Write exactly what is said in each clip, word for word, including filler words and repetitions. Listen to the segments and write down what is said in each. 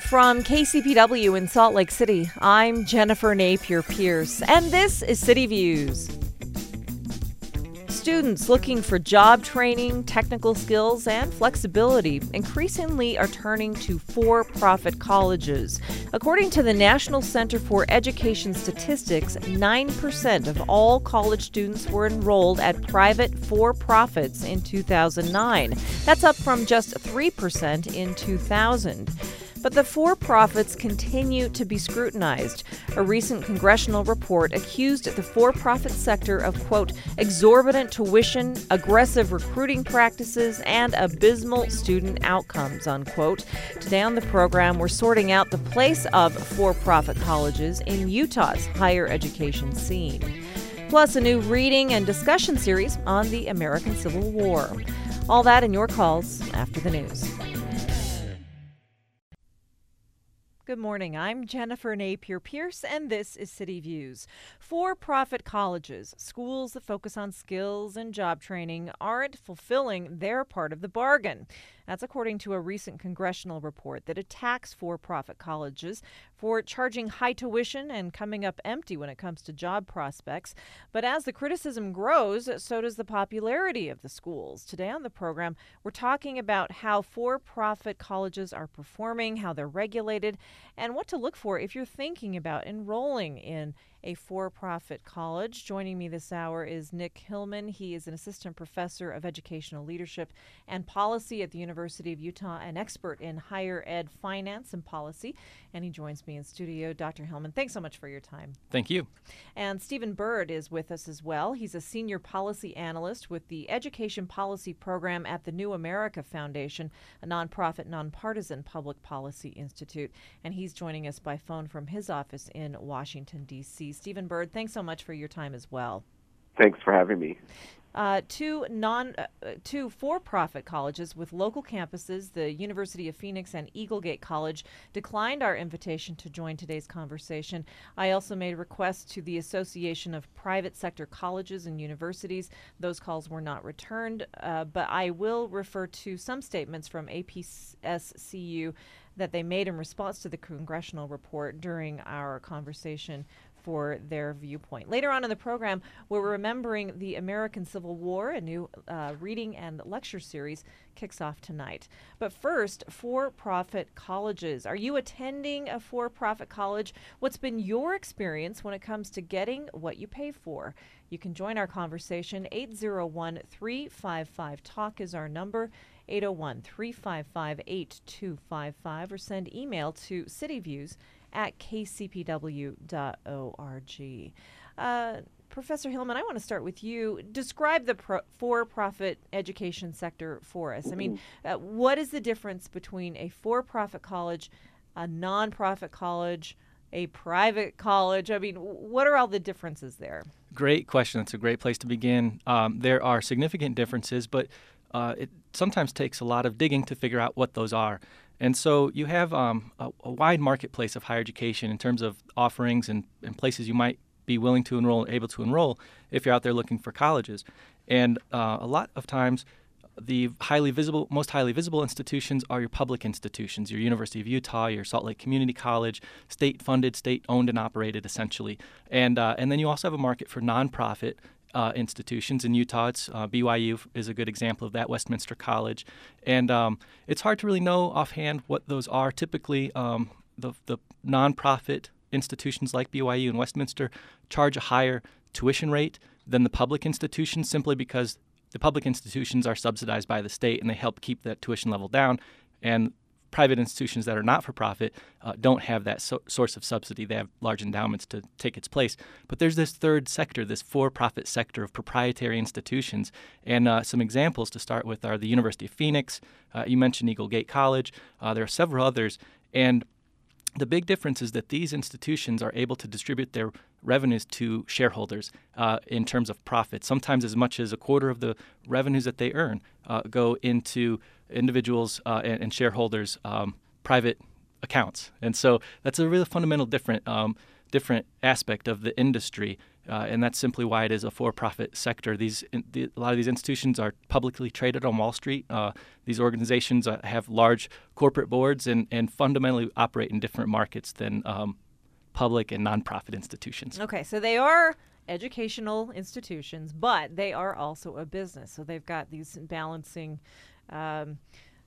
From K C P W in Salt Lake City, I'm Jennifer Napier-Pierce, and this is City Views. Students looking for job training, technical skills, and flexibility increasingly are turning to for-profit colleges. According to the National Center for Education Statistics, nine percent of all college students were enrolled at private for-profits in two thousand nine. That's up from just three percent in two thousand. But the for-profits continue to be scrutinized. A recent congressional report accused the for-profit sector of, quote, exorbitant tuition, aggressive recruiting practices, and abysmal student outcomes, unquote. Today on the program, we're sorting out the place of for-profit colleges in Utah's higher education scene. Plus, a new reading and discussion series on the American Civil War. All that and your calls after the news. Good morning. I'm Jennifer Napier-Pierce, and this is City Views. For-profit colleges, schools that focus on skills and job training, aren't fulfilling their part of the bargain. That's according to a recent congressional report that attacks for-profit colleges for charging high tuition and coming up empty when it comes to job prospects. But as the criticism grows, so does the popularity of the schools. Today on the program, we're talking about how for-profit colleges are performing, how they're regulated, and what to look for if you're thinking about enrolling in a for-profit college. Joining me this hour is Nick Hillman. He is an assistant professor of educational leadership and policy at the University of Utah, an expert in higher ed finance and policy. And he joins me in studio. Doctor Hillman, thanks so much for your time. Thank you. And Stephen Bird is with us as well. He's a senior policy analyst with the Education Policy Program at the New America Foundation, a nonprofit, nonpartisan public policy institute. And he's joining us by phone from his office in Washington, D C Stephen Bird, thanks so much for your time as well. Thanks for having me. Uh, two non, uh, two for-profit colleges with local campuses, the University of Phoenix and Eaglegate College, declined our invitation to join today's conversation. I also made a request to the Association of Private Sector Colleges and Universities. Those calls were not returned, uh, but I will refer to some statements from A P S C U that they made in response to the congressional report during our conversation for their viewpoint. Later on in the program, we're remembering the American Civil War. A new uh, reading and lecture series kicks off tonight. But first, for-profit colleges. Are you attending a for-profit college? What's been your experience when it comes to getting what you pay for? You can join our conversation. eight zero one, three five five, talk is our number. eight zero one, three five five, eight two five five, or send email to cityviews at k c p w dot org. Uh, Professor Hillman, I want to start with you. Describe the pro- for-profit education sector for us. I mean, uh, what is the difference between a for-profit college, a non-profit college, a private college? I mean, what are all the differences there? Great question. It's a great place to begin. Um, there are significant differences, but uh, it sometimes takes a lot of digging to figure out what those are. And so you have um, a, a wide marketplace of higher education in terms of offerings and, and places you might be willing to enroll and able to enroll if you're out there looking for colleges. And uh, a lot of times, the highly visible, most highly visible institutions are your public institutions, your University of Utah, your Salt Lake Community College, state-funded, state-owned and operated, essentially. And uh, and then you also have a market for nonprofit uh, institutions. In Utah, it's uh, B Y U is a good example of that, Westminster College. And um, it's hard to really know offhand what those are. Typically, um, the the nonprofit institutions like B Y U and Westminster charge a higher tuition rate than the public institutions, simply because the public institutions are subsidized by the state and they help keep that tuition level down. And private institutions that are not-for-profit uh, don't have that so- source of subsidy. They have large endowments to take its place. But there's this third sector, this for-profit sector of proprietary institutions. And uh, some examples to start with are the University of Phoenix. Uh, you mentioned Eaglegate College. Uh, there are several others. And the big difference is that these institutions are able to distribute their revenues to shareholders uh, in terms of profits. Sometimes as much as a quarter of the revenues that they earn uh, go into individuals uh, and, and shareholders' um, private accounts. And so that's a really fundamental different um, different aspect of the industry. uh, and that's simply why it is a for-profit sector. These in, the, a lot of these institutions are publicly traded on Wall Street. Uh, these organizations uh, have large corporate boards and, and fundamentally operate in different markets than um, public and nonprofit institutions. Okay, so they are educational institutions, but they are also a business. So they've got these balancing um,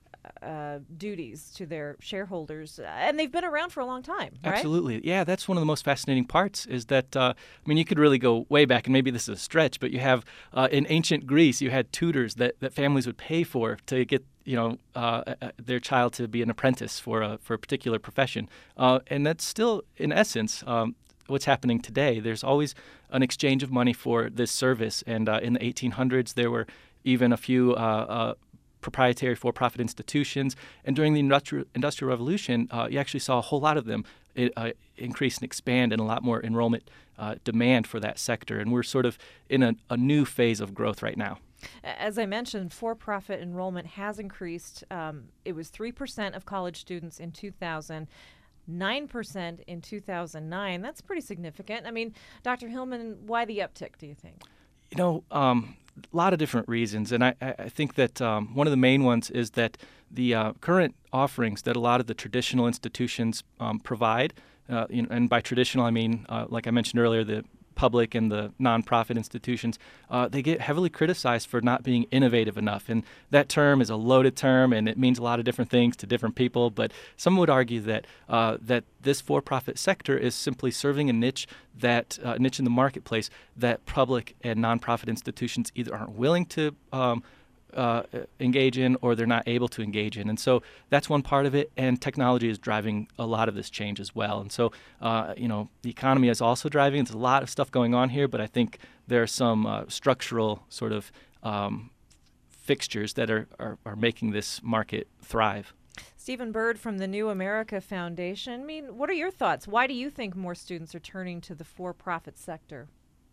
uh, duties to their shareholders, uh, and they've been around for a long time, right? Absolutely. Yeah, that's one of the most fascinating parts is that, uh, I mean, you could really go way back, and maybe this is a stretch, but you have, uh, in ancient Greece, you had tutors that, that families would pay for to get you know, uh, their child to be an apprentice for a, for a particular profession. Uh, and that's still, in essence, um, what's happening today. There's always an exchange of money for this service. And uh, in the eighteen hundreds, there were even a few uh, uh, proprietary for-profit institutions. And during the Industrial, industrial Revolution, uh, you actually saw a whole lot of them uh, increase and expand, and a lot more enrollment uh, demand for that sector. And we're sort of in a, a new phase of growth right now. As I mentioned, for-profit enrollment has increased. Um, it was three percent of college students in two thousand, nine percent in two thousand nine. That's pretty significant. I mean, Doctor Hillman, why the uptick, do you think? You know, um, a lot of different reasons. And I, I think that um, one of the main ones is that the uh, current offerings that a lot of the traditional institutions um, provide, uh, you know, and by traditional, I mean, uh, like I mentioned earlier, the public and the nonprofit institutions, uh, they get heavily criticized for not being innovative enough. And that term is a loaded term, and it means a lot of different things to different people. But some would argue that uh, that this for-profit sector is simply serving a niche that uh, niche in the marketplace that public and nonprofit institutions either aren't willing to um, Uh, engage in, or they're not able to engage in. And so that's one part of it, and technology is driving a lot of this change as well. And so, uh, you know, the economy is also driving. There's a lot of stuff going on here, but I think there are some uh, structural sort of um, fixtures that are, are, are making this market thrive. Stephen Bird from the New America Foundation. I mean, what are your thoughts? Why do you think more students are turning to the for-profit sector?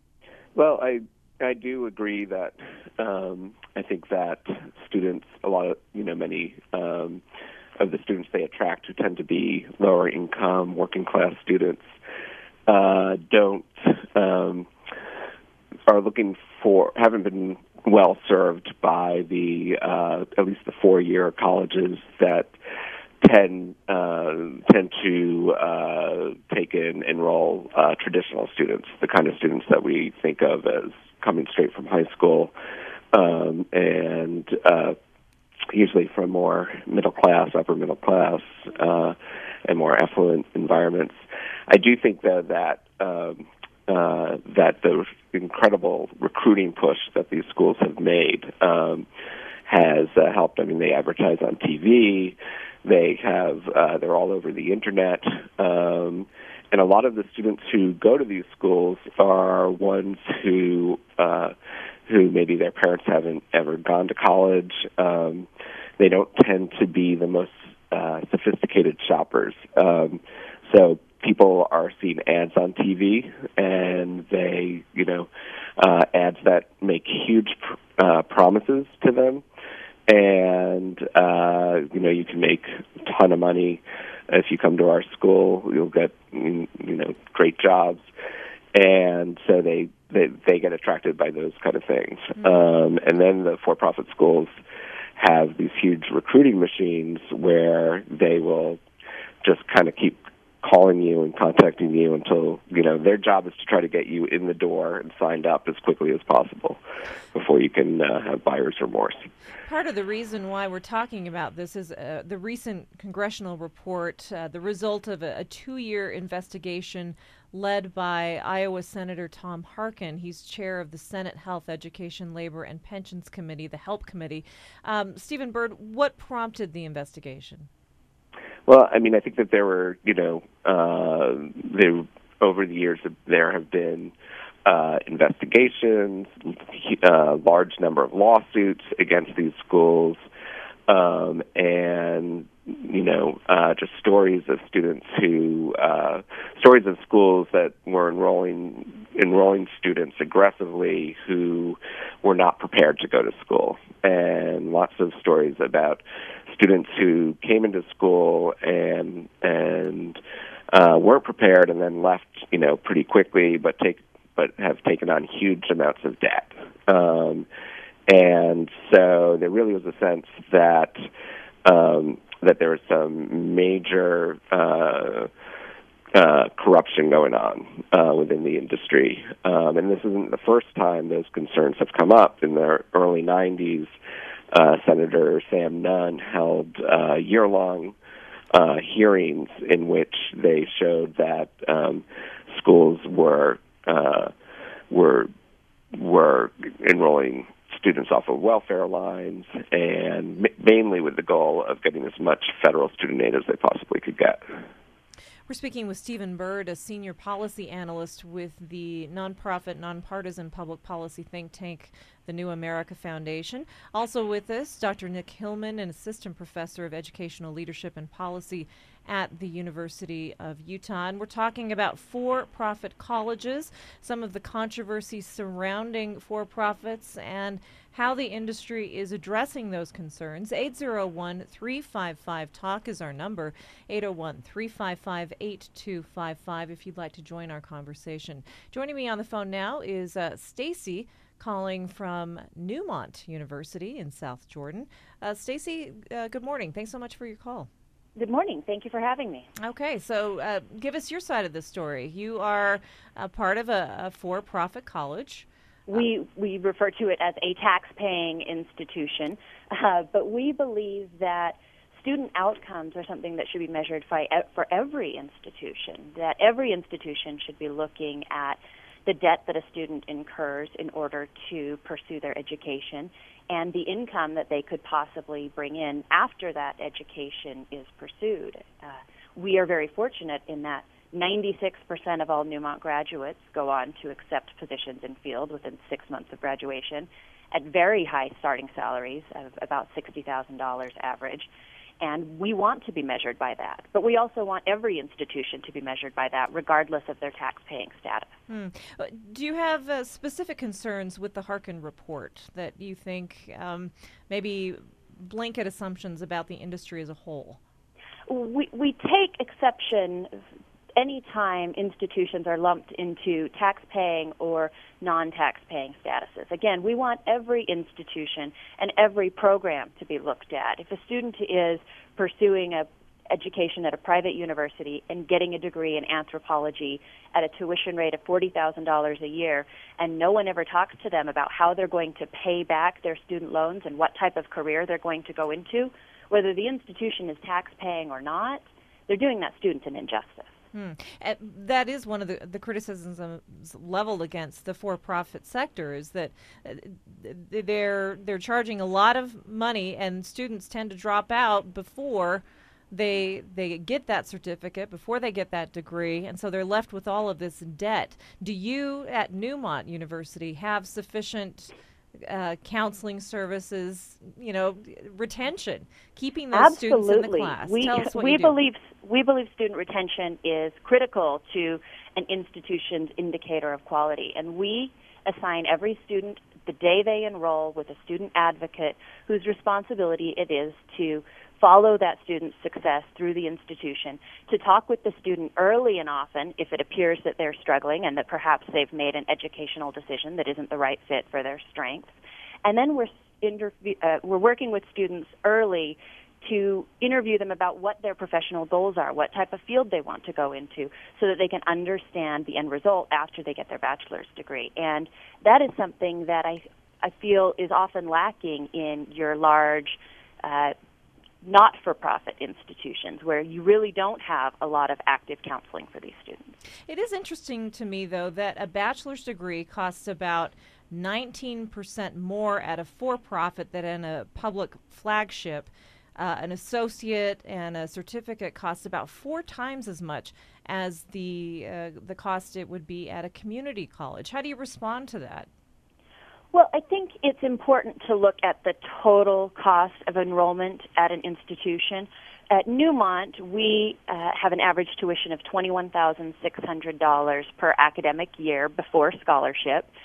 Well, I I do agree that um, I think that students, a lot of, you know, many um, of the students they attract who tend to be lower income, working class students, uh, don't, um, are looking for, haven't been well served by the, uh, at least the four-year colleges that tend uh, tend to uh, take in, enroll uh, traditional students, the kind of students that we think of as coming straight from high school, um, and uh, usually from more middle class, upper middle class, uh, and more affluent environments. I do think though that um, uh, that the incredible recruiting push that these schools have made um, has uh, helped. I mean, they advertise on T V. They have uh, they're all over the internet. Um, And a lot of the students who go to these schools are ones who uh, who maybe their parents haven't ever gone to college. Um, they don't tend to be the most uh, sophisticated shoppers. Um, so people are seeing ads on T V, and they, you know, uh, ads that make huge uh, promises to them. And, uh, you know, you can make a ton of money if you come to our school. You'll get, you know, great jobs. And so they, they, they get attracted by those kind of things. Mm-hmm. Um, and then the for-profit schools have these huge recruiting machines where they will just kind of keep calling you and contacting you until, you know, their job is to try to get you in the door and signed up as quickly as possible before you can uh, have buyer's remorse. Part of the reason why we're talking about this is uh, the recent congressional report, uh, the result of a, a two-year investigation led by Iowa Senator Tom Harkin. He's chair of the Senate Health, Education, Labor, and Pensions Committee, the HELP Committee. Um, Stephen Bird, what prompted the investigation? Well, I mean, I think that there were, you know, uh, there, over the years there have been uh, investigations, a uh, large number of lawsuits against these schools, um, and, you know, uh, just stories of students who, uh, stories of schools that were enrolling enrolling students aggressively who were not prepared to go to school, and lots of stories about students who came into school and and uh, weren't prepared and then left, you know, pretty quickly, but take but have taken on huge amounts of debt. Um, and so there really was a sense that um, that there was some major uh, uh, corruption going on uh, within the industry. Um, and this isn't the first time those concerns have come up. In the early nineties, uh, Senator Sam Nunn held uh, year-long uh, hearings in which they showed that um, schools were uh, were were enrolling students off of welfare lines, and ma- mainly with the goal of getting as much federal student aid as they possibly could get. We're speaking with Stephen Bird, a senior policy analyst with the nonprofit, nonpartisan public policy think tank, the New America Foundation. Also with us, Doctor Nick Hillman, an assistant professor of educational leadership and policy at the University of Utah. And we're talking about for-profit colleges, some of the controversies surrounding for-profits, and how the industry is addressing those concerns. eight oh one, three five five, talk is our number, eight oh one, three five five, eight two five five, if you'd like to join our conversation. Joining me on the phone now is uh, Stacy, calling from Newmont University in South Jordan. Uh, Stacy, uh, good morning. Thanks so much for your call. Good morning. Thank you for having me. Okay, so uh, give us your side of the story. You are a part of a, a for-profit college. We we refer to it as a tax-paying institution, uh, but we believe that student outcomes are something that should be measured by, for every institution, that every institution should be looking at the debt that a student incurs in order to pursue their education and the income that they could possibly bring in after that education is pursued. Uh, we are very fortunate in that ninety-six percent of all Newmont graduates go on to accept positions in field within six months of graduation at very high starting salaries of about sixty thousand dollars average. And we want to be measured by that. But we also want every institution to be measured by that, regardless of their tax-paying status. Hmm. Do you have uh, specific concerns with the Harkin report that you think um, maybe blanket assumptions about the industry as a whole? We, we take exception anytime institutions are lumped into tax-paying or non-tax-paying statuses. Again, we want every institution and every program to be looked at. If a student is pursuing a education at a private university and getting a degree in anthropology at a tuition rate of forty thousand dollars a year, and no one ever talks to them about how they're going to pay back their student loans and what type of career they're going to go into, whether the institution is tax-paying or not, they're doing that student an injustice. Hmm. Uh, that is one of the, the criticisms um, leveled against the for-profit sector, is that uh, they're they're charging a lot of money, and students tend to drop out before they they get that certificate, before they get that degree, and so they're left with all of this debt. Do you at Newmont University have sufficient Uh, counseling services, you know, retention, keeping those Absolutely. students in the class? We, Tell us what we you do. believe we believe student retention is critical to an institution's indicator of quality, and we assign every student the day they enroll with a student advocate whose responsibility it is to follow that student's success through the institution, to talk with the student early and often if it appears that they're struggling and that perhaps they've made an educational decision that isn't the right fit for their strengths. And then we're, interview, uh, we're working with students early to interview them about what their professional goals are, what type of field they want to go into, so that they can understand the end result after they get their bachelor's degree. And that is something that I, I feel is often lacking in your large uh, not-for-profit institutions, where you really don't have a lot of active counseling for these students. It is interesting to me, though, that a bachelor's degree costs about nineteen percent more at a for-profit than in a public flagship. Uh, an associate and a certificate costs about four times as much as the uh, the cost it would be at a community college. How do you respond to that? Well, I think it's important to look at the total cost of enrollment at an institution. At Newmont, we uh, have an average tuition of twenty-one thousand six hundred dollars per academic year before scholarship.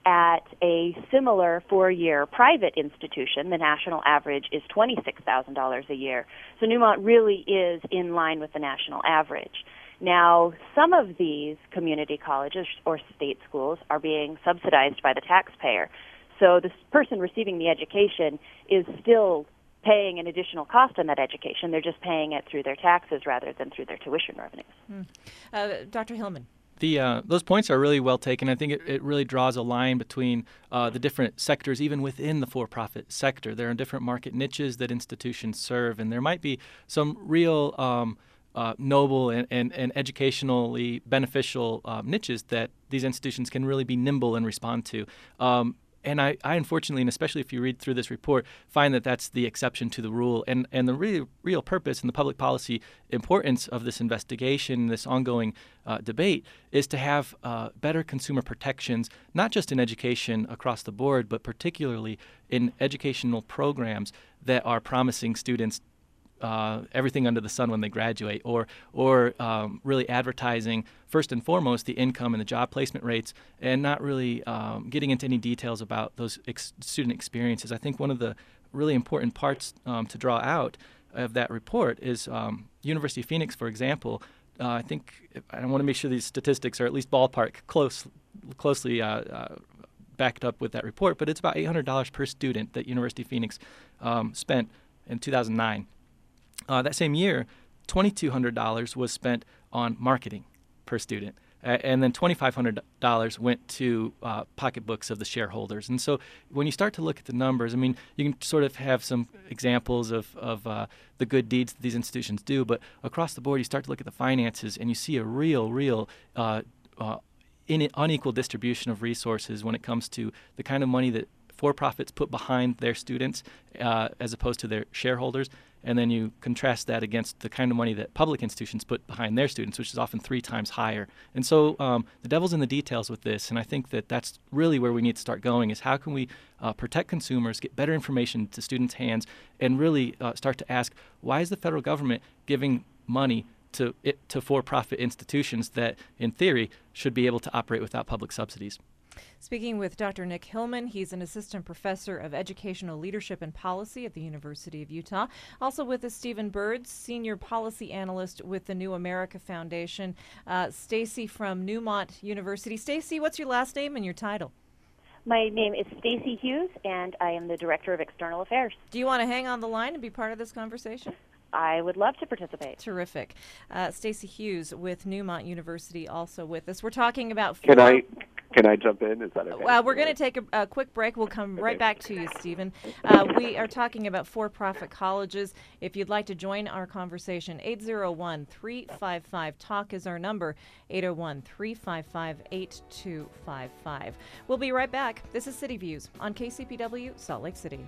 at a similar four-year private institution, the national average is twenty-six thousand dollars a year. So Newmont really is in line with the national average. Now, some of these community colleges or state schools are being subsidized by the taxpayer. So the person receiving the education is still paying an additional cost on that education. They're just paying it through their taxes rather than through their tuition revenues. Mm. Uh, Doctor Hillman. The, uh, those points are really well taken. I think it, it really draws a line between uh, the different sectors, even within the for-profit sector. There are different market niches that institutions serve, and there might be some real um, uh, noble and, and, and educationally beneficial uh, niches that these institutions can really be nimble and respond to. Um, And I, I unfortunately, and especially if you read through this report, find that that's the exception to the rule. And, and the real, real purpose and the public policy importance of this investigation, this ongoing uh, debate, is to have uh, better consumer protections, not just in education across the board, but particularly in educational programs that are promising students Uh, everything under the sun when they graduate, or or um, really advertising first and foremost the income and the job placement rates, and not really um, getting into any details about those ex- student experiences. I think one of the really important parts um, to draw out of that report is um, University of Phoenix, for example. Uh, I think I want to make sure these statistics are at least ballpark close, closely uh, uh, backed up with that report, but it's about eight hundred dollars per student that University of Phoenix um, spent in two thousand nine. Uh, that same year, two thousand two hundred dollars was spent on marketing per student, uh, and then two thousand five hundred dollars went to uh, pocketbooks of the shareholders. And so when you start to look at the numbers, I mean, you can sort of have some examples of, of uh, the good deeds that these institutions do, but across the board, you start to look at the finances, and you see a real, real uh, uh, in unequal distribution of resources when it comes to the kind of money that for-profits put behind their students uh, as opposed to their shareholders. And then you contrast that against the kind of money that public institutions put behind their students, which is often three times higher. And so um, the devil's in the details with this, and I think that that's really where we need to start going, is how can we uh, protect consumers, get better information to students' hands, and really uh, start to ask, why is the federal government giving money to it, to for-profit institutions that, in theory, should be able to operate without public subsidies? Speaking with Doctor Nick Hillman, he's an assistant professor of educational leadership and policy at the University of Utah. Also with us, Stephen Bird, senior policy analyst with the New America Foundation. Uh, Stacy from Newmont University. Stacy, what's your last name and your title? My name is Stacy Hughes, and I am the Director of External Affairs. Do you want to hang on the line and be part of this conversation? I would love to participate. Terrific. Uh, Stacy Hughes with Newmont University also with us. We're talking about... Can I... Can I jump in? Is that okay? Well, we're going to take a, a quick break. We'll come okay. right back to you, Stephen. Uh, we are talking about for-profit colleges. If you'd like to join our conversation, eight zero one, three five five, talk is our number, eight zero one, three five five, eight two five five. We'll be right back. This is City Views on K C P W Salt Lake City.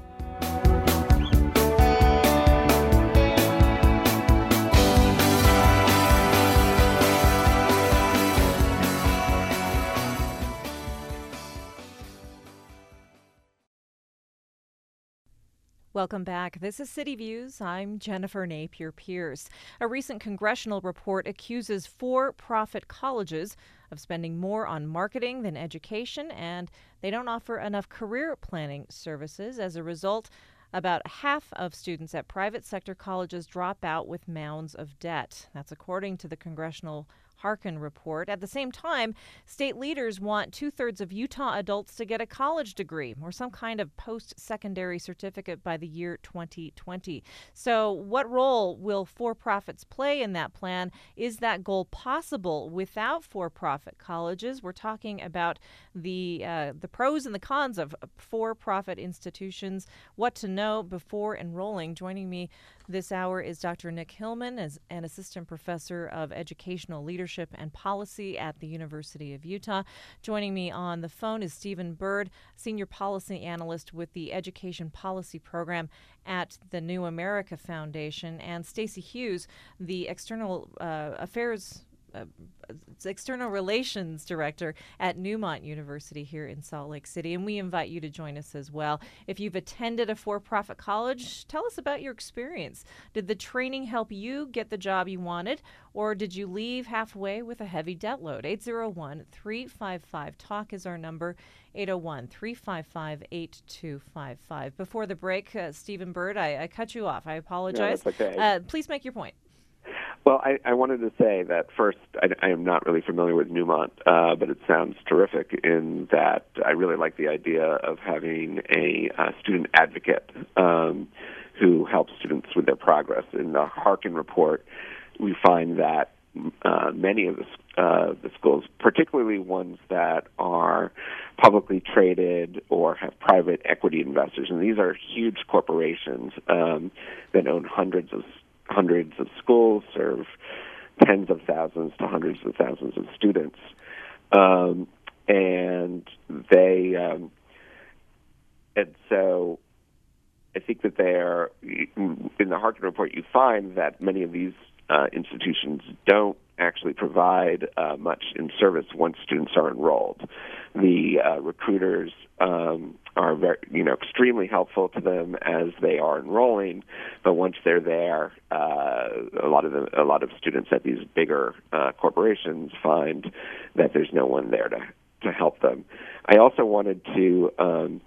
Welcome back. This is City Views. I'm Jennifer Napier Pierce. A recent congressional report accuses for-profit colleges of spending more on marketing than education, and they don't offer enough career planning services. As a result, about half of students at private sector colleges drop out with mounds of debt. That's according to the Congressional Harkin report. At the same time, state leaders want two-thirds of Utah adults to get a college degree or some kind of post-secondary certificate by the year twenty twenty. So what role will for-profits play in that plan? Is that goal possible without for-profit colleges? We're talking about the uh, the pros and the cons of for-profit institutions, what to know before enrolling. Joining me this hour is Doctor Nick Hillman, as an assistant professor of educational leadership and policy at the University of Utah. Joining me on the phone is Stephen Bird, senior policy analyst with the Education Policy Program at the New America Foundation, and Stacy Hughes, the external uh, affairs uh, External Relations Director at Newmont University here in Salt Lake City, and we invite you to join us as well. If you've attended a for-profit college, tell us about your experience. Did the training help you get the job you wanted, or did you leave halfway with a heavy debt load? eight zero one, three five five, talk is our number, eight zero one, three five five, eight two five five. Before the break, uh, Stephen Bird, I, I cut you off. I apologize. No, that's okay. Uh, please make your point. Well, I, I wanted to say that first, I, I am not really familiar with Newmont, uh, but it sounds terrific in that I really like the idea of having a uh, student advocate um, who helps students with their progress. In the Harkin report, we find that uh, many of the, uh, the schools, particularly ones that are publicly traded or have private equity investors, and these are huge corporations um, that own hundreds of hundreds of schools, serve tens of thousands to hundreds of thousands of students. Um, and they, um, and so I think that they are, in the Harkin report, you find that many of these uh, institutions don't actually provide uh, much in service once students are enrolled. The uh, recruiters um, are very, you know, extremely helpful to them as they are enrolling, but once they're there, uh, a lot of the, a lot of students at these bigger uh, corporations find that there's no one there to to help them. I also wanted to. Um,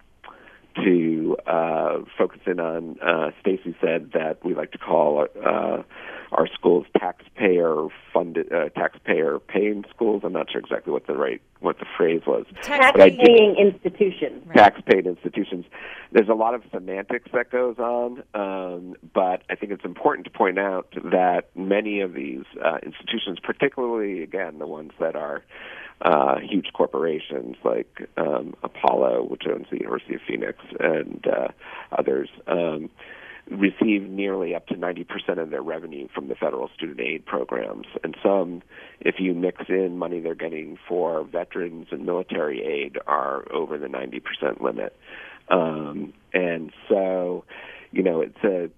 to uh, focus in on, uh, Stacy said that we like to call uh, our schools taxpayer-funded, uh, taxpayer-paying schools. I'm not sure exactly what the right what the phrase was. Tax-paying institutions. Right. Tax-paying institutions. There's a lot of semantics that goes on, um, but I think it's important to point out that many of these uh, institutions, particularly, again, the ones that are Uh, huge corporations like um, Apollo, which owns the University of Phoenix, and uh, others, um, receive nearly up to ninety percent of their revenue from the federal student aid programs. And some, if you mix in money they're getting for veterans and military aid, are over the ninety percent limit. Um, and so, you know, it's a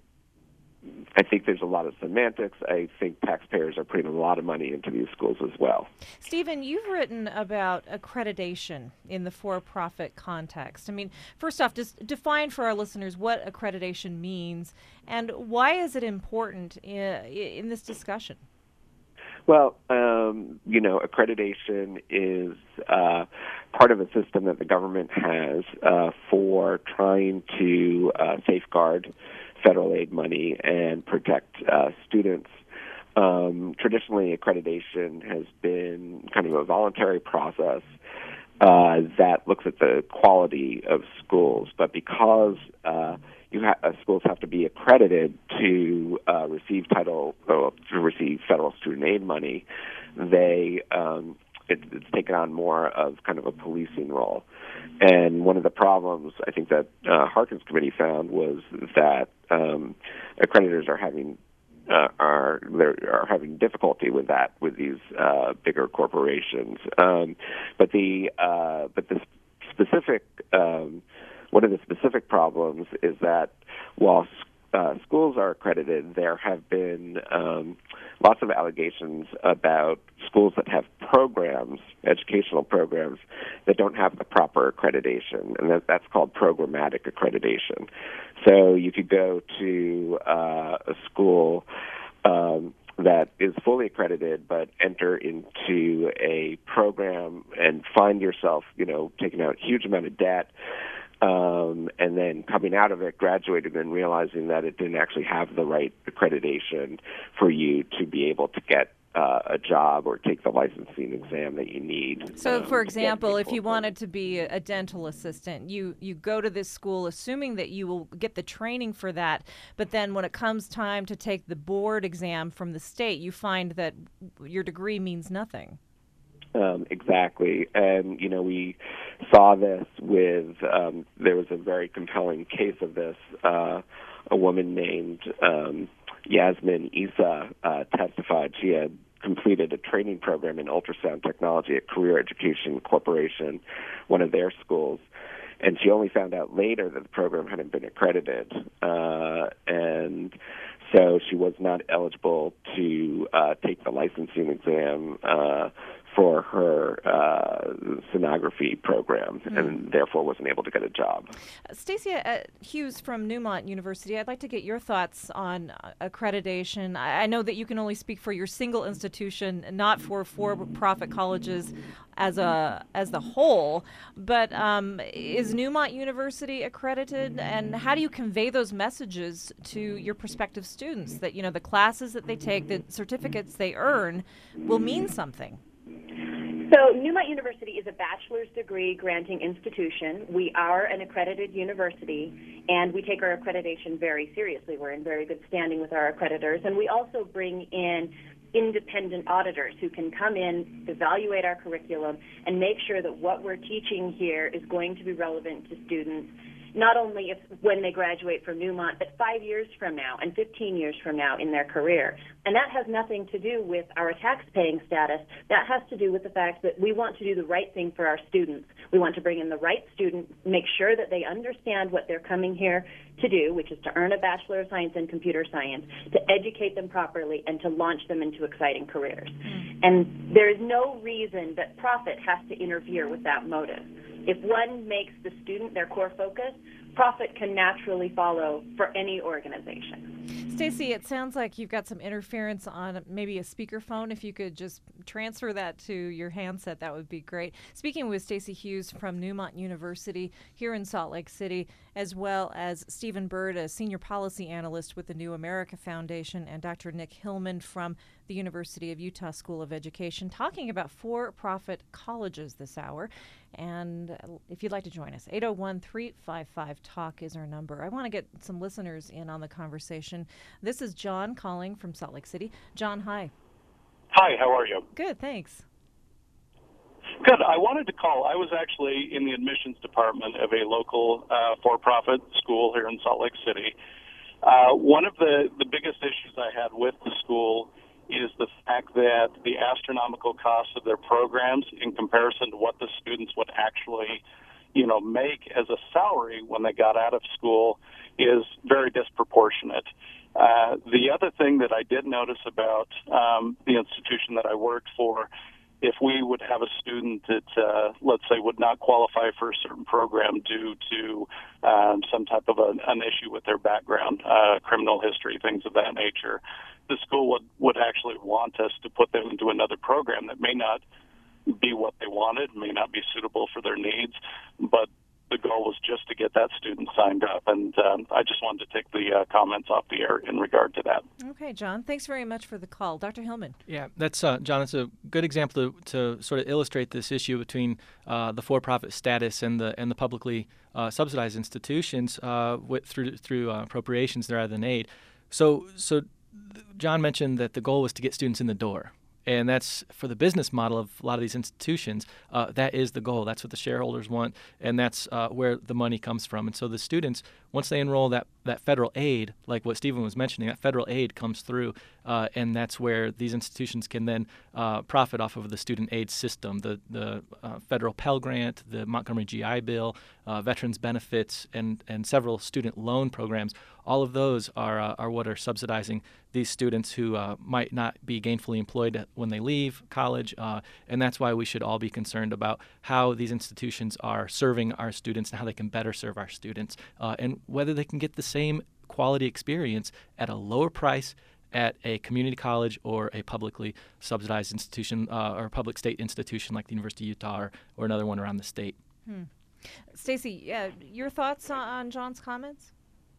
I think there's a lot of semantics. I think taxpayers are putting a lot of money into these schools as well. Stephen, you've written about accreditation in the for-profit context. I mean, first off, just define for our listeners what accreditation means and why is it important in, in this discussion? Well, um, you know, accreditation is uh, part of a system that the government has uh, for trying to uh, safeguard federal aid money and protect uh, students. Um, traditionally, accreditation has been kind of a voluntary process uh, that looks at the quality of schools. But because uh, you ha- uh, schools have to be accredited to uh, receive title uh, to receive federal student aid money, they um, it, it's taken on more of kind of a policing role. And one of the problems I think that uh, Harkin's committee found was that um, accreditors are having uh, are are having difficulty with that with these uh, bigger corporations. Um, but the uh, but the specific um, one of the specific problems is that while uh, schools are accredited, there have been um, lots of allegations about schools that have programs, educational programs, that don't have the proper accreditation, and that, that's called programmatic accreditation. So you could go to uh, a school um, that is fully accredited, but enter into a program and find yourself, you know, taking out a huge amount of debt, Um, and then coming out of it, graduating, and realizing that it didn't actually have the right accreditation for you to be able to get uh, a job or take the licensing exam that you need. So, um, for example, if you employment. wanted to be a, a dental assistant, you, you go to this school assuming that you will get the training for that, but then when it comes time to take the board exam from the state, you find that your degree means nothing. Um, exactly. And, you know, we saw this with, um, there was a very compelling case of this. Uh, a woman named um, Yasmin Issa uh, testified. She had completed a training program in ultrasound technology at Career Education Corporation, one of their schools. And she only found out later that the program hadn't been accredited. Uh, and so she was not eligible to uh, take the licensing exam uh, for her uh, sonography program, mm. and therefore wasn't able to get a job. Uh, Stacia uh, Hughes from Newmont University, I'd like to get your thoughts on uh, accreditation. I, I know that you can only speak for your single institution, not for for-profit colleges as a as the whole, but um, is Newmont University accredited, and how do you convey those messages to your prospective students that, you know, the classes that they take, the certificates they earn will mean something? So Newmont University is a bachelor's degree granting institution. We are an accredited university, and we take our accreditation very seriously. We're in very good standing with our accreditors, and we also bring in independent auditors who can come in, evaluate our curriculum, and make sure that what we're teaching here is going to be relevant to students, not only if when they graduate from Newmont, but five years from now and fifteen years from now in their career. And that has nothing to do with our tax-paying status. That has to do with the fact that we want to do the right thing for our students. We want to bring in the right student, make sure that they understand what they're coming here to do, which is to earn a Bachelor of Science in Computer Science, to educate them properly, and to launch them into exciting careers. Mm. And there is no reason that profit has to interfere with that motive. If one makes the student their core focus, profit can naturally follow for any organization. Stacy, it sounds like you've got some interference on maybe a speakerphone. If you could just transfer that to your handset, that would be great. Speaking with Stacy Hughes from Newmont University here in Salt Lake City, as well as Stephen Bird, a senior policy analyst with the New America Foundation, and Doctor Nick Hillman from the University of Utah School of Education, talking about for-profit colleges this hour. And if you'd like to join us, eight oh one, three five five, talk is our number. I want to get some listeners in on the conversation. This is John calling from Salt Lake City. John, hi. Hi, how are you? Good, thanks. Good. I wanted to call. I was actually in the admissions department of a local uh, for-profit school here in Salt Lake City. Uh, one of the, the biggest issues I had with the school is the fact that the astronomical cost of their programs in comparison to what the students would actually, you know, make as a salary when they got out of school is very disproportionate. Uh, the other thing that I did notice about um, the institution that I worked for, if we would have a student that, uh, let's say, would not qualify for a certain program due to um, some type of a, an issue with their background, uh, criminal history, things of that nature, the school would, would actually want us to put them into another program that may not be what they wanted, may not be suitable for their needs, but the goal was just to get that student signed up. And um, I just wanted to take the uh, comments off the air in regard to that. Okay, John, thanks very much for the call. Doctor Hillman. Yeah, that's uh, John, it's a good example to, to sort of illustrate this issue between uh, the for-profit status and the and the publicly uh, subsidized institutions uh, with, through through uh, appropriations rather than aid. So, so John mentioned that the goal was to get students in the door. And that's for the business model of a lot of these institutions. Uh, that is the goal. That's what the shareholders want, and that's uh, where the money comes from. And so the students, once they enroll, that, that federal aid, like what Stephen was mentioning, that federal aid comes through, uh, and that's where these institutions can then uh, profit off of the student aid system, the the uh, federal Pell Grant, the Montgomery G I Bill, uh, veterans benefits, and and several student loan programs. All of those are uh, are what are subsidizing these students who uh, might not be gainfully employed when they leave college, uh, and that's why we should all be concerned about how these institutions are serving our students and how they can better serve our students, uh, and whether they can get the same quality experience at a lower price at a community college or a publicly subsidized institution uh, or a public state institution like the University of Utah or, or another one around the state. Hmm. Stacy, uh, your thoughts on John's comments?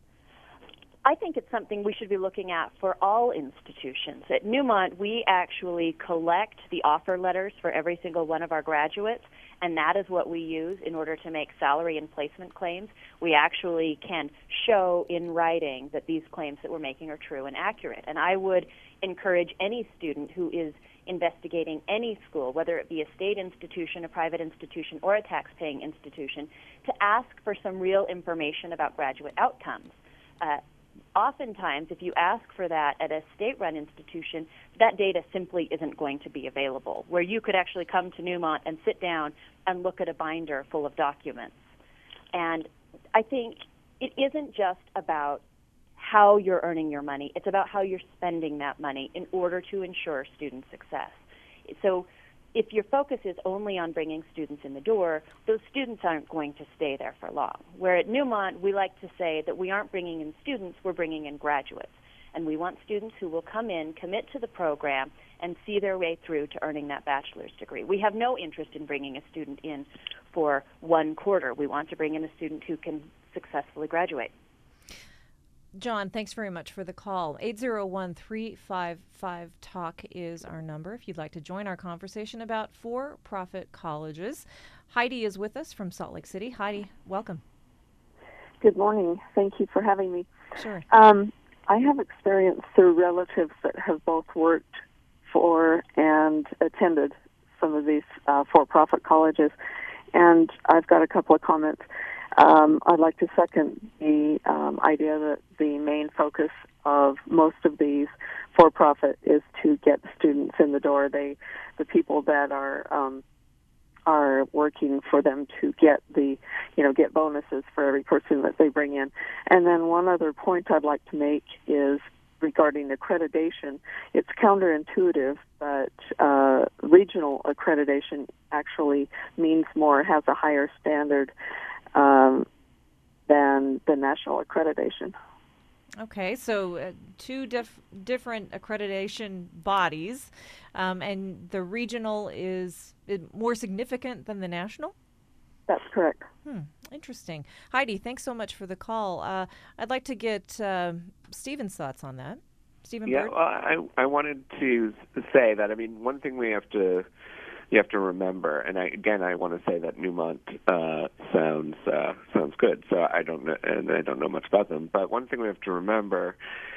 I think it's something we should be looking at for all institutions. At Newmont, we actually collect the offer letters for every single one of our graduates, and that is what we use in order to make salary and placement claims. We actually can show in writing that these claims that we're making are true and accurate. And I would encourage any student who is investigating any school, whether it be a state institution, a private institution, or a tax-paying institution, to ask for some real information about graduate outcomes. Uh, Oftentimes, if you ask for that at a state-run institution, that data simply isn't going to be available, where you could actually come to Newmont and sit down and look at a binder full of documents. And I think it isn't just about how you're earning your money. It's about how you're spending that money in order to ensure student success. So if your focus is only on bringing students in the door, those students aren't going to stay there for long. Where at Newmont, we like to say that we aren't bringing in students, we're bringing in graduates. And we want students who will come in, commit to the program, and see their way through to earning that bachelor's degree. We have no interest in bringing a student in for one quarter. We want to bring in a student who can successfully graduate. John, thanks very much for the call. eight zero one, three five five, talk is our number if you'd like to join our conversation about for-profit colleges. Heidi is with us from Salt Lake City. Heidi, welcome. Good morning. Thank you for having me. Sure. Um, I have experience through relatives that have both worked for and attended some of these uh, for-profit colleges, and I've got a couple of comments. Um, I'd like to second the um, idea that the main focus of most of these for-profit is to get students in the door. They, the people that are um, are working for them to get the, you know, get bonuses for every person that they bring in. And then one other point I'd like to make is regarding accreditation. It's counterintuitive, but uh, regional accreditation actually means more, has a higher standard Um, than the national accreditation. Okay, so uh, two dif- different accreditation bodies, um, and the regional is, is more significant than the national? That's correct. Hmm, interesting. Heidi, thanks so much for the call. Uh, I'd like to get uh, Stephen's thoughts on that. Stephen Yeah, Bird? well, I, I wanted to say that, I mean, one thing we have to you have to remember, and I, again, I want to say that Newmont uh, sounds uh, sounds good. So I don't know, and I don't know much about them. But one thing we have to remember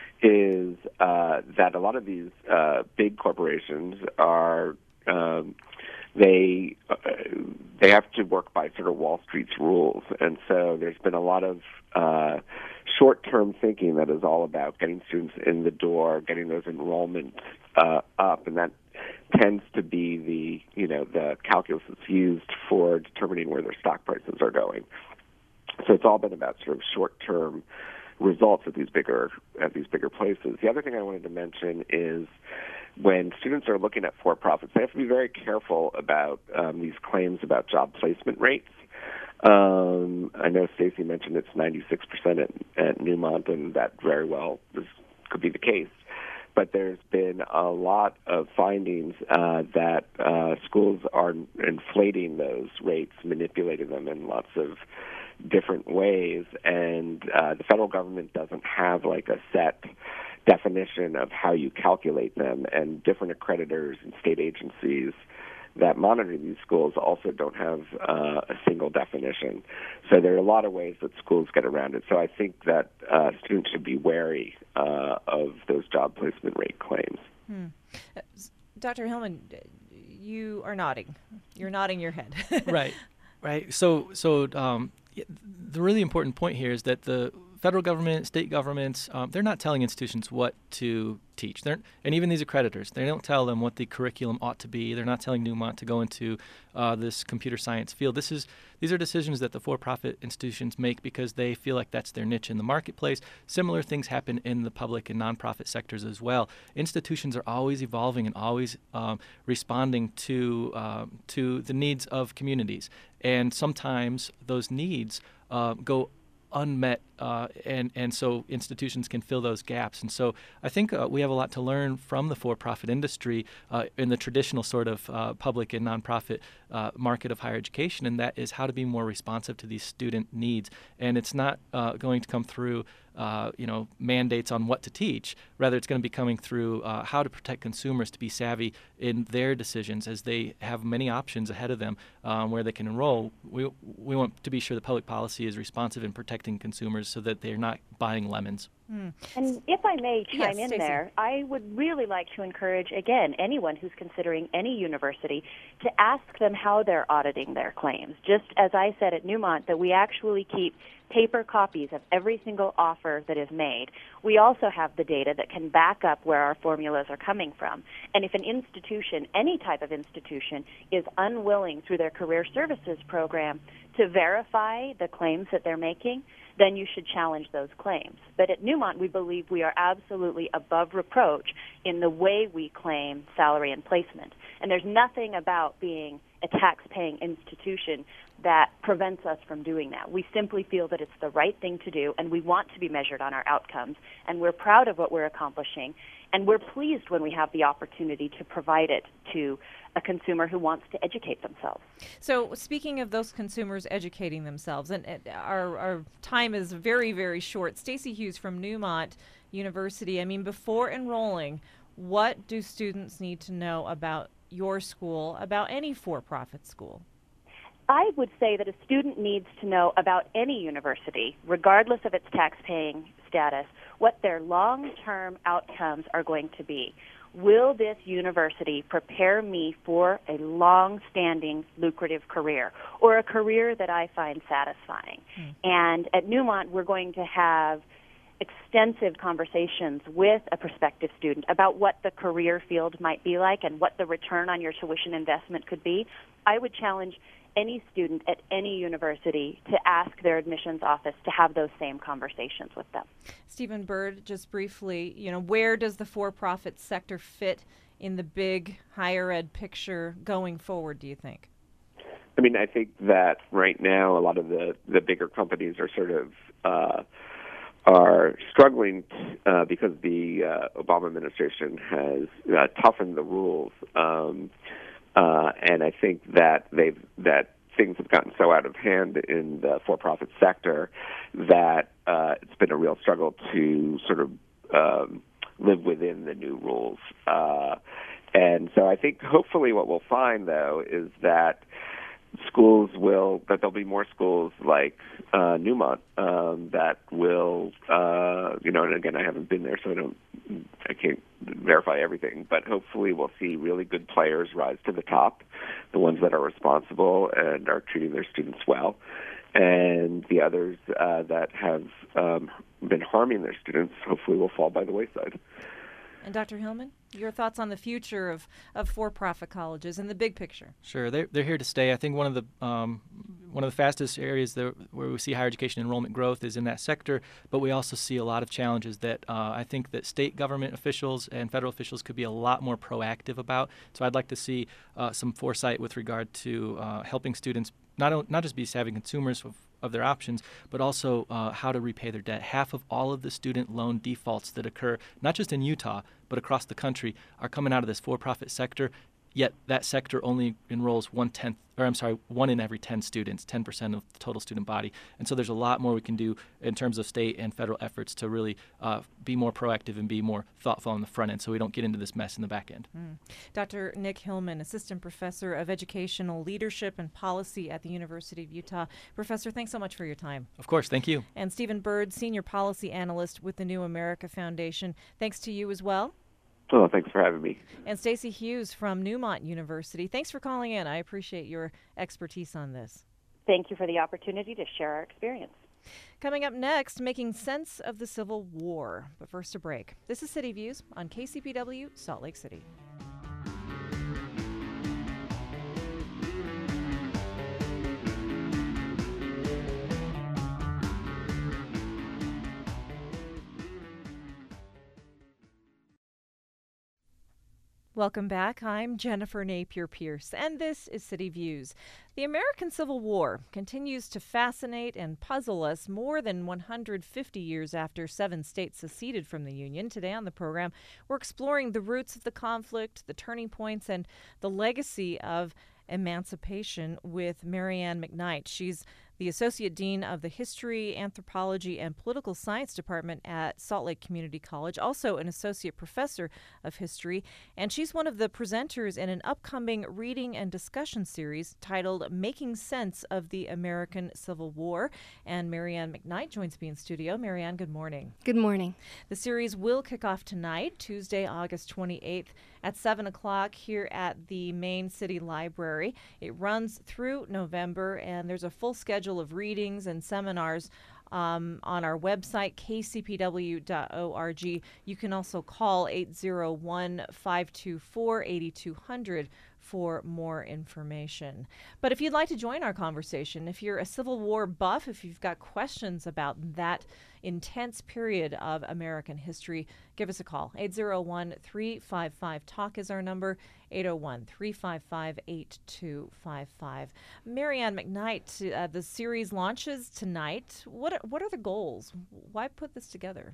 is uh, that a lot of these uh, big corporations are um, they uh, they have to work by sort of Wall Street's rules, and so there's been a lot of uh, short-term thinking that is all about getting students in the door, getting those enrollments uh, up, and that tends to be the, you know, the calculus that's used for determining where their stock prices are going. So it's all been about sort of short-term results at these bigger at these bigger places. The other thing I wanted to mention is when students are looking at for-profits, they have to be very careful about um, these claims about job placement rates. Um, I know Stacy mentioned it's ninety-six percent at, at Newmont, and that very well is, could be the case. But there's been a lot of findings uh, that uh, schools are inflating those rates, manipulating them in lots of different ways, and uh, the federal government doesn't have like a set definition of how you calculate them, and different accreditors and state agencies that monitor these schools also don't have uh, a single definition. So there are a lot of ways that schools get around it. So I think that uh, students should be wary uh, of those job placement rate claims. Hmm. Uh, Doctor Hillman, you are nodding. You're nodding your head. Right, right. So, so um, the really important point here is that the federal government, state governments, um, they're not telling institutions what to teach. They're, and even these accreditors, they don't tell them what the curriculum ought to be. They're not telling Newmont to go into uh, this computer science field. This is These are decisions that the for-profit institutions make because they feel like that's their niche in the marketplace. Similar things happen in the public and nonprofit sectors as well. Institutions are always evolving and always um, responding to um, to the needs of communities. And sometimes those needs uh, go unmet, uh, and, and so institutions can fill those gaps. And so I think uh, we have a lot to learn from the for-profit industry uh, in the traditional sort of uh, public and nonprofit uh, market of higher education, and that is how to be more responsive to these student needs. And it's not uh, going to come through Uh, you know, mandates on what to teach. Rather, it's going to be coming through uh, how to protect consumers to be savvy in their decisions as they have many options ahead of them um, where they can enroll. We we want to be sure the public policy is responsive in protecting consumers so that they're not buying lemons. Hmm. And if I may chime Yes, in Stacey. there, I would really like to encourage, again, anyone who's considering any university to ask them how they're auditing their claims. Just as I said at Newmont, that we actually keep paper copies of every single offer that is made. We also have the data that can back up where our formulas are coming from. And if an institution, any type of institution, is unwilling through their career services program to verify the claims that they're making, then you should challenge those claims. But at Newmont, we believe we are absolutely above reproach in the way we claim salary and placement. And there's nothing about being a tax-paying institution that prevents us from doing that. We simply feel that it's the right thing to do, and we want to be measured on our outcomes, and we're proud of what we're accomplishing, and we're pleased when we have the opportunity to provide it to a consumer who wants to educate themselves. So speaking of those consumers educating themselves, and uh, our, our time is very, very short. Stacy Hughes from Newmont University, I mean, before enrolling, what do students need to know about your school, about any for-profit school? I would say that a student needs to know about any university, regardless of its tax-paying status, what their long-term outcomes are going to be. Will this university prepare me for a long-standing, lucrative career, or a career that I find satisfying? Mm. And at Newmont, we're going to have extensive conversations with a prospective student about what the career field might be like and what the return on your tuition investment could be. I would challenge any student at any university to ask their admissions office to have those same conversations with them. Stephen Bird, just briefly, you know, where does the for-profit sector fit in the big higher ed picture going forward, do you think? I mean, I think that right now a lot of the, the bigger companies are sort of uh, are struggling uh, because the uh, Obama administration has uh, toughened the rules. Um, Uh, and I think that they've that things have gotten so out of hand in the for-profit sector that uh, it's been a real struggle to sort of um, live within the new rules. Uh, and so I think hopefully what we'll find, though, is that schools will, that there'll be more schools like uh, Newmont um, that will, uh, you know, and again, I haven't been there, so I don't, I can't verify everything, but hopefully we'll see really good players rise to the top, the ones that are responsible and are treating their students well, and the others uh, that have um, been harming their students hopefully will fall by the wayside. And Doctor Hillman, your thoughts on the future of, of for-profit colleges and the big picture? Sure, they're they're here to stay. I think one of the um, one of the fastest areas that, where we see higher education enrollment growth is in that sector. But we also see a lot of challenges that uh, I think that state government officials and federal officials could be a lot more proactive about. So I'd like to see uh, some foresight with regard to uh, helping students not not just be savvy consumers of of their options, but also uh, how to repay their debt. Half of all of the student loan defaults that occur, not just in Utah, but across the country, are coming out of this for-profit sector, yet that sector only enrolls one-tenth, or I'm sorry, one in every ten students, ten percent of the total student body. And so there's a lot more we can do in terms of state and federal efforts to really uh, be more proactive and be more thoughtful on the front end so we don't get into this mess in the back end. Mm. Doctor Nick Hillman, Assistant Professor of Educational Leadership and Policy at the University of Utah. Professor, thanks so much for your time. Of course, thank you. And Stephen Bird, Senior Policy Analyst with the New America Foundation. Thanks to you as well. Oh, thanks for having me. And Stacy Hughes from Newmont University. Thanks for calling in. I appreciate your expertise on this. Thank you for the opportunity to share our experience. Coming up next, making sense of the Civil War. But first, a break. This is City Views on K C P W, Salt Lake City. Welcome back. I'm Jennifer Napier-Pierce, and this is City Views. The American Civil War continues to fascinate and puzzle us more than one hundred fifty years after seven states seceded from the Union. Today on the program, we're exploring the roots of the conflict, the turning points, and the legacy of emancipation with Marianne McKnight. She's the Associate Dean of the History, Anthropology, and Political Science Department at Salt Lake Community College, also an Associate Professor of History, and she's one of the presenters in an upcoming reading and discussion series titled Making Sense of the American Civil War. And Marianne McKnight joins me in studio. Marianne, good morning. Good morning. The series will kick off tonight, Tuesday, August twenty-eighth, at seven o'clock here at the Main City Library. It runs through November, and there's a full schedule of readings and seminars um, on our website, k c p w dot org. You can also call eight zero one, five two four, eight two zero zero for more information. But if you'd like to join our conversation, if you're a Civil War buff, if you've got questions about that intense period of American history, give us a call. eight zero one, three five five, talk is our number, eight zero one, three five five, eight two five five. Marianne McKnight, uh, the series launches tonight. What are, what are the goals? Why put this together?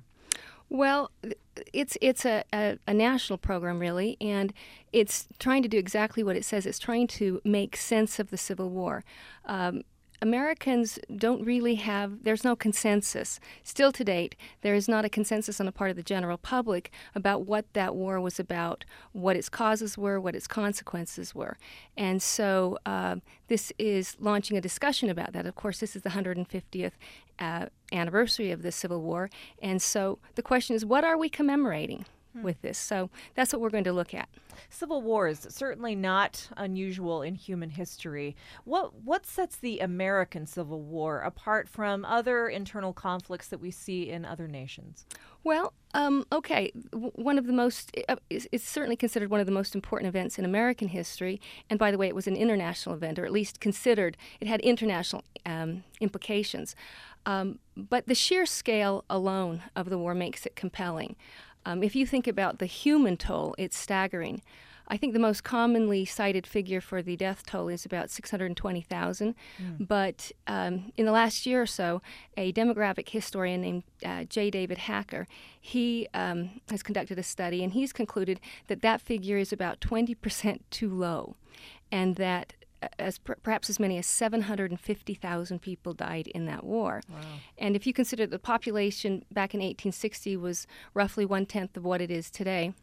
Well, it's it's a, a, a national program, really, and it's trying to do exactly what it says. It's trying to make sense of the Civil War. Um, Americans don't really have, there's no consensus. Still to date, there is not a consensus on the part of the general public about what that war was about, what its causes were, what its consequences were. And so uh, this is launching a discussion about that. Of course, this is the one hundred fiftieth uh, anniversary of the Civil War. And so the question is, what are we commemorating hmm. with this? So that's what we're going to look at. Civil War is certainly not unusual in human history. What what sets the American Civil War apart from other internal conflicts that we see in other nations? Well, um, okay, w- one of the most, uh, it's, it's certainly considered one of the most important events in American history. And by the way, it was an international event, or at least considered, it had international um, implications. Um, but the sheer scale alone of the war makes it compelling. Um, if you think about the human toll, it's staggering. I think the most commonly cited figure for the death toll is about six hundred twenty thousand. Mm. But um, in the last year or so, a demographic historian named uh, J. David Hacker, he um, has conducted a study, and he's concluded that that figure is about twenty percent too low, and that as per- perhaps as many as seven hundred fifty thousand people died in that war. Wow. And if you consider the population back in eighteen sixty was roughly one-tenth of what it is today,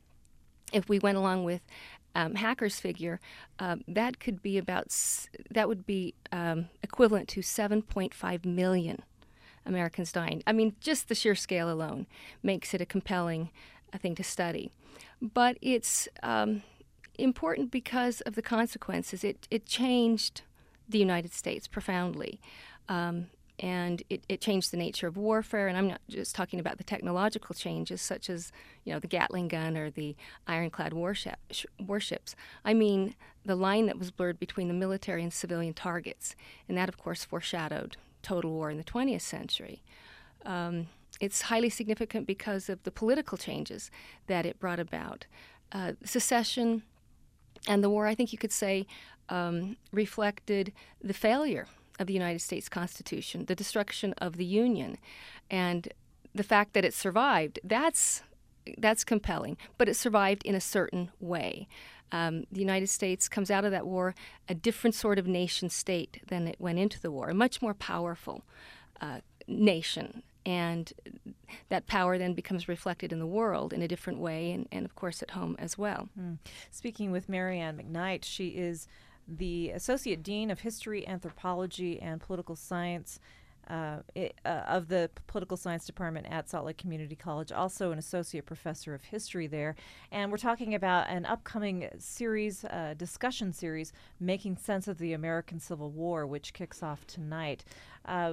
if we went along with um, Hacker's figure, uh, that could be about, s- that would be um, equivalent to seven point five million Americans dying. I mean, just the sheer scale alone makes it a compelling uh, thing to study. But it's um, important because of the consequences. It it changed the United States profoundly, um, and it, it changed the nature of warfare. And I'm not just talking about the technological changes, such as you know the Gatling gun or the ironclad warship, sh- warships. I mean the line that was blurred between the military and civilian targets, and that, of course, foreshadowed total war in the twentieth century. Um, it's highly significant because of the political changes that it brought about. Uh, secession and the war, I think you could say, um, reflected the failure of the United States Constitution, the destruction of the Union, and the fact that it survived. That's that's compelling, but it survived in a certain way. Um, the United States comes out of that war a different sort of nation state than it went into the war, a much more powerful uh, nation. And that power then becomes reflected in the world in a different way, and, and of course at home as well. Mm. Speaking with Marianne McKnight, she is the Associate Dean of History, Anthropology, and Political Science uh, it, uh, of the Political Science Department at Salt Lake Community College, also an Associate Professor of History there. And we're talking about an upcoming series, uh, discussion series, Making Sense of the American Civil War, which kicks off tonight. Uh,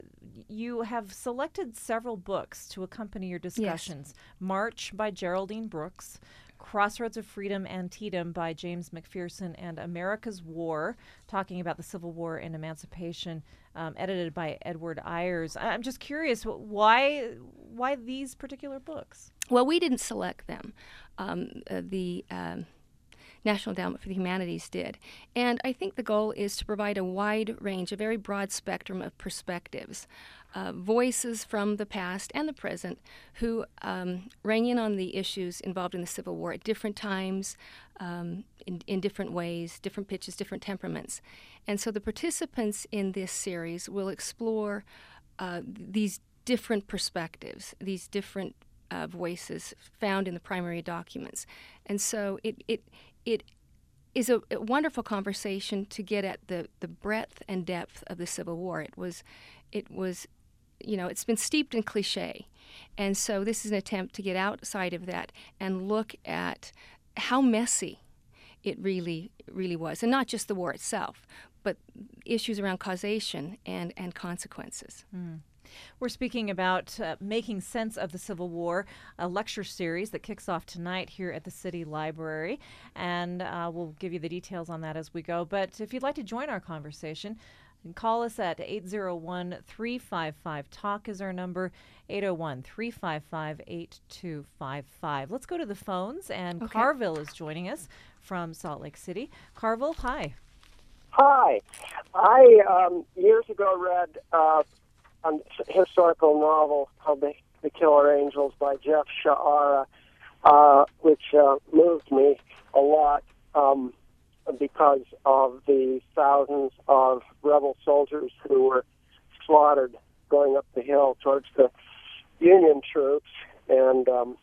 you have selected several books to accompany your discussions. Yes. March by Geraldine Brooks, Crossroads of Freedom, Antietam by James McPherson, and America's War, talking about the Civil War and Emancipation, um, edited by Edward Ayers. I'm just curious, why why these particular books? Well, we didn't select them. Um, uh, the um, National Endowment for the Humanities did. And I think the goal is to provide a wide range, a very broad spectrum of perspectives, uh, voices from the past and the present who um, rang in on the issues involved in the Civil War at different times, um, in, in different ways, different pitches, different temperaments. And so the participants in this series will explore uh, these different perspectives, these different uh, voices found in the primary documents. And so it, it It is a, a wonderful conversation to get at the, the breadth and depth of the Civil War. It was, it was, you know, it's been steeped in cliche. And so this is an attempt to get outside of that and look at how messy it really, really was. And not just the war itself, but issues around causation and, and consequences. Mm. We're speaking about uh, Making Sense of the Civil War, a lecture series that kicks off tonight here at the City Library. And uh, we'll give you the details on that as we go. But if you'd like to join our conversation, you can call us at eight zero one, three five five, talk is our number, eight zero one, three five five, eight two five five. Let's go to the phones, and Okay. Carville is joining us from Salt Lake City. Carville, hi. Hi. I um, years ago read uh, a historical novel called The, the Killer Angels by Jeff Sha'ara, uh, which uh, moved me a lot um, because of the thousands of rebel soldiers who were slaughtered going up the hill towards the Union troops, and um,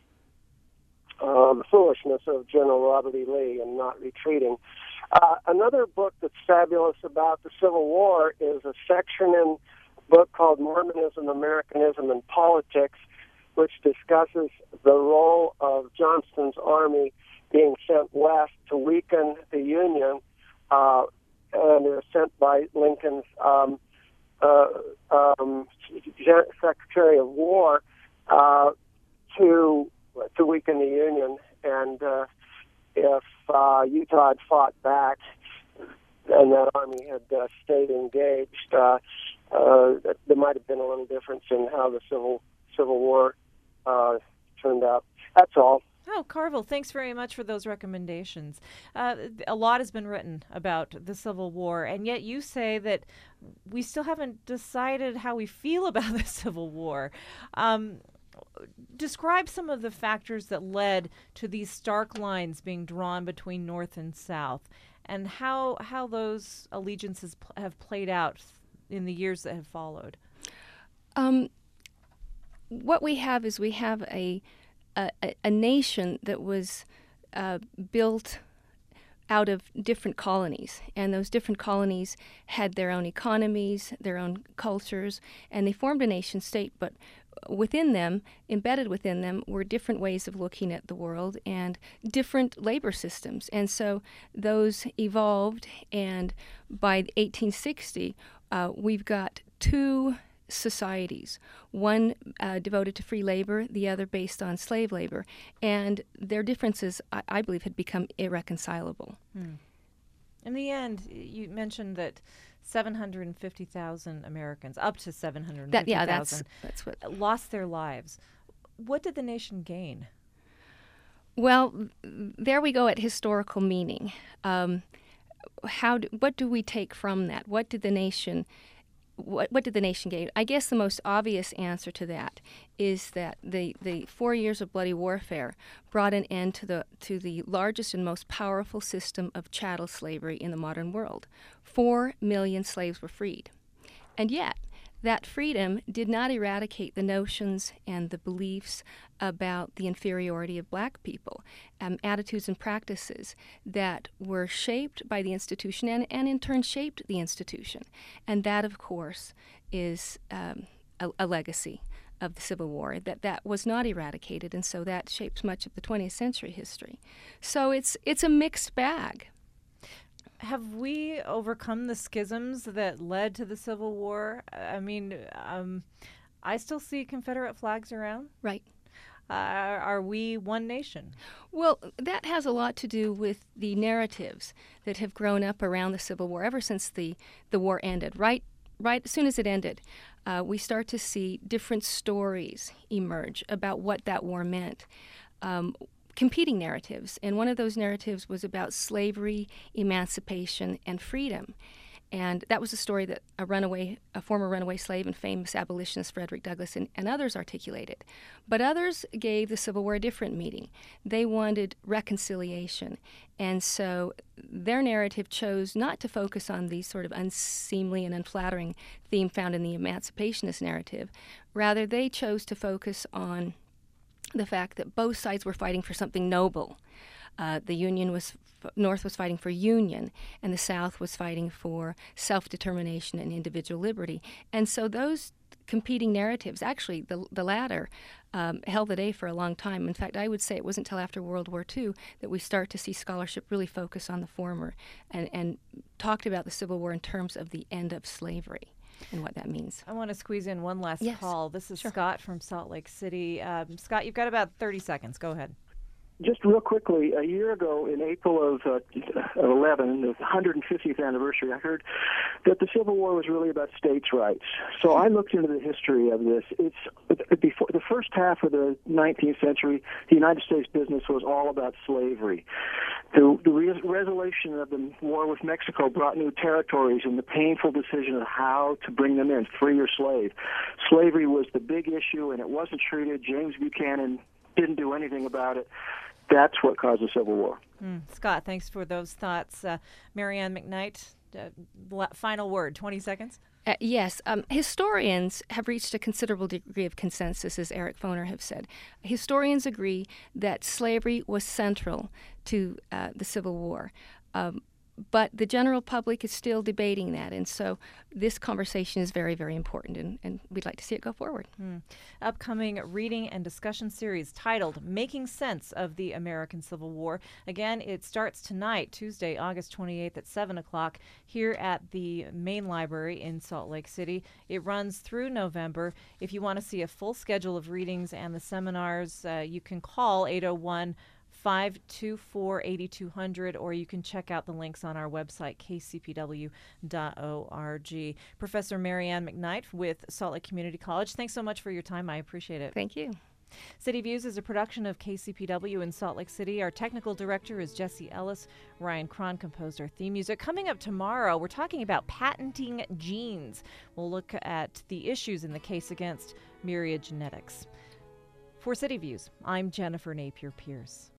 uh, the foolishness of General Robert E. Lee and not retreating. Uh, another book that's fabulous about the Civil War is a section in a book called Mormonism, Americanism, and Politics, which discusses the role of Johnston's army being sent west to weaken the Union, uh, and they were sent by Lincoln's um, uh, um, Secretary of War uh, to to weaken the Union, and uh, if uh, Utah had fought back and that army had uh, stayed engaged, uh, uh, there might have been a little difference in how the Civil Civil War uh, turned out. That's all. Oh, Carville, thanks very much for those recommendations. Uh, a lot has been written about the Civil War, and yet you say that we still haven't decided how we feel about the Civil War. Um, describe some of the factors that led to these stark lines being drawn between North and South, and how how those allegiances pl- have played out in the years that have followed. Um, what we have is we have a a, a nation that was uh, built out of different colonies, and those different colonies had their own economies, their own cultures, and they formed a nation state, but within them, embedded within them, were different ways of looking at the world and different labor systems. And so those evolved, and by eighteen sixty, uh, we've got two societies, one uh, devoted to free labor, the other based on slave labor, and their differences, I, I believe, had become irreconcilable. Hmm. In the end, you mentioned that seven hundred fifty thousand Americans, up to seven hundred fifty thousand, yeah, that's, that's what lost their lives. What did the nation gain? Well, there we go at historical meaning. Um, how do, what do we take from that? What did the nation What, what did the nation gain? I guess the most obvious answer to that is that the, the four years of bloody warfare brought an end to the to the largest and most powerful system of chattel slavery in the modern world. Four million slaves were freed. And yet, that freedom did not eradicate the notions and the beliefs about the inferiority of black people, um, attitudes and practices that were shaped by the institution and, and in turn shaped the institution. And that, of course, is um, a, a legacy of the Civil War, that that was not eradicated, and so that shapes much of the twentieth century history. So it's it's a mixed bag. Have we overcome the schisms that led to the Civil War? I mean, um, I still see Confederate flags around. Right. Uh, are we one nation? Well, that has a lot to do with the narratives that have grown up around the Civil War ever since the, the war ended. Right, right as soon as it ended, uh, we start to see different stories emerge about what that war meant. Um, competing narratives, and one of those narratives was about slavery, emancipation, and freedom. And that was a story that a runaway, a former runaway slave and famous abolitionist Frederick Douglass and, and others articulated. But others gave the Civil War a different meaning. They wanted reconciliation. And so their narrative chose not to focus on the sort of unseemly and unflattering theme found in the emancipationist narrative. Rather, they chose to focus on the fact that both sides were fighting for something noble. Uh, the Union was, North was fighting for union, and the South was fighting for self-determination and individual liberty. And so those competing narratives, actually the, the latter, um, held the day for a long time. In fact, I would say it wasn't until after World War Two that we start to see scholarship really focus on the former and, and talked about the Civil War in terms of the end of slavery. and what that means. I want to squeeze in one last Yes, call. This is sure. Scott from Salt Lake City. Um, Scott, you've got about thirty seconds. Go ahead. Just real quickly, a year ago in April of uh, eleven, the one hundred fiftieth anniversary, I heard that the Civil War was really about states' rights. So I looked into the history of this. It's before the first half of the nineteenth century, the United States business was all about slavery. The, the re- resolution of the war with Mexico brought new territories and the painful decision of how to bring them in, free or slave. Slavery was the big issue, and it wasn't treated. James Buchanan didn't do anything about it. That's what caused the Civil War. Mm. Scott, thanks for those thoughts. Uh, Marianne McKnight, uh, la- final word, twenty seconds. Uh, yes, um, historians have reached a considerable degree of consensus, as Eric Foner have said. Historians agree that slavery was central to uh, the Civil War. Um, But the general public is still debating that, and so this conversation is very, very important, and, and we'd like to see it go forward. Mm. Upcoming reading and discussion series titled Making Sense of the American Civil War. Again, it starts tonight, Tuesday, August twenty-eighth at seven o'clock here at the main library in Salt Lake City. It runs through November. If you want to see a full schedule of readings and the seminars, uh, you can call eight oh one, five two four, eight two zero zero, or you can check out the links on our website, k c p w dot org. Professor Marianne McKnight with Salt Lake Community College, thanks so much for your time. I appreciate it. Thank you. City Views is a production of K C P W in Salt Lake City. Our technical director is Jesse Ellis. Ryan Cron composed our theme music. Coming up tomorrow, we're talking about patenting genes. We'll look at the issues in the case against Myriad Genetics. For City Views, I'm Jennifer Napier Pierce.